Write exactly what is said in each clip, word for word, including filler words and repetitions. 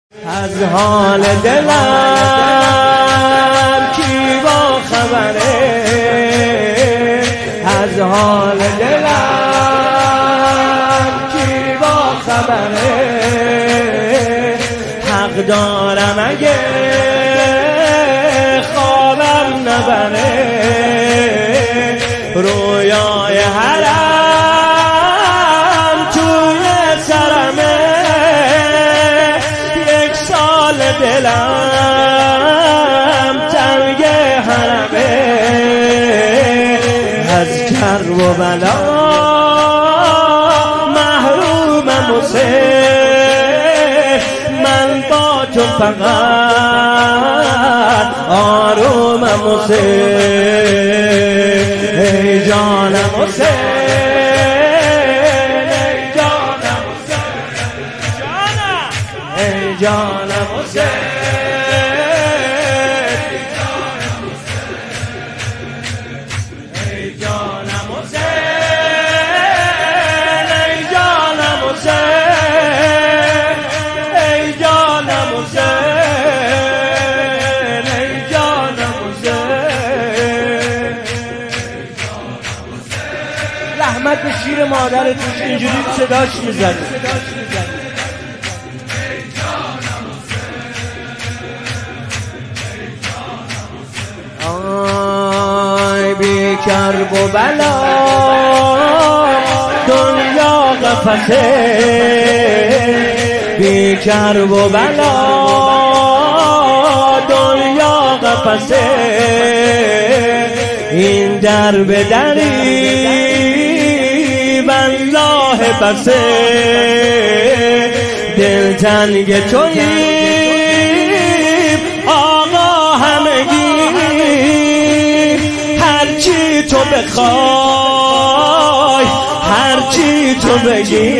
از حال دلم کی با خبره، از حال دلم کی با خبره. حق دارم اگه خوابم نبره، رویای حرم توی سرمه. یک سال دلم تنگ حرمه، از کرب و بلا محرومم و سه، من با تو فقط آرومم و سه. ای جانم و سه، ای جانم و سه، جانم ای جانم و سه، ای جانم و سه، ای جانم و سه، ای جانم و سه، ای جانم و سه. رحمت به شیر مادرتون اینجوری صداش میزنه. آی بی کرب و بلا دنیا قفسه، بی کرب و بلا دنیا قفسه. این در به دری والله بسه، دل تنگ توییم آقا همگی. هرچی تو بخوای هرچی تو بگی،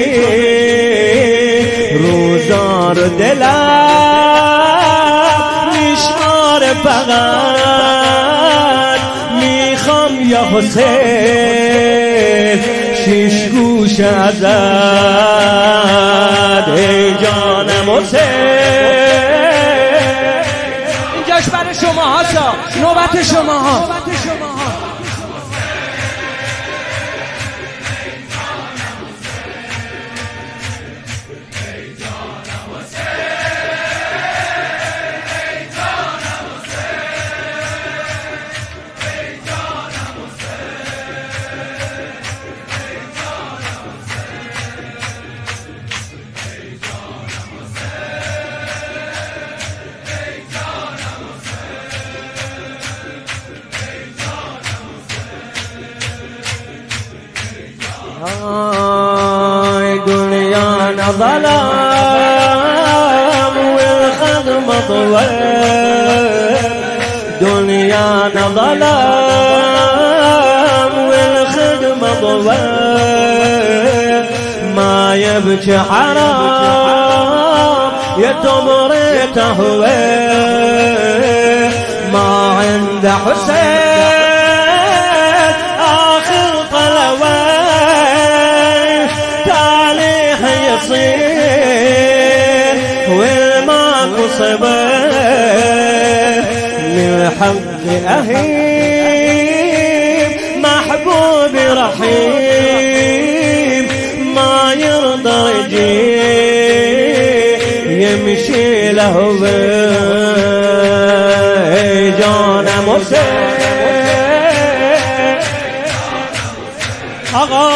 روزار دلم میشمار فقط میخوام یا حسین شیش گوش ازد. ای جانم حسین، اینجاش برای شما هاشا، نوبت شما ها. آی دنیا نظلم والخدم طول، دنیا نظلم والخدم طول. ما يبكي حرام يتمر تهوى، ما عند حسين آخر طلوى. تاريخ يصير والماكو صبر، من حق أهيم محبوب رحيم. ما يرضى يجي يمشي له جانم حسين آقا.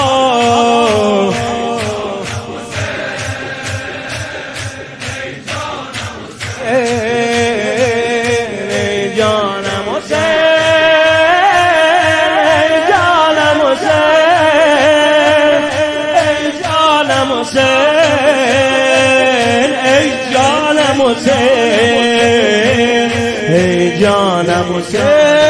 ای جانم حسین، ای جانم حسین، ای جانم حسین، ای جانم حسین، ای جانم حسین.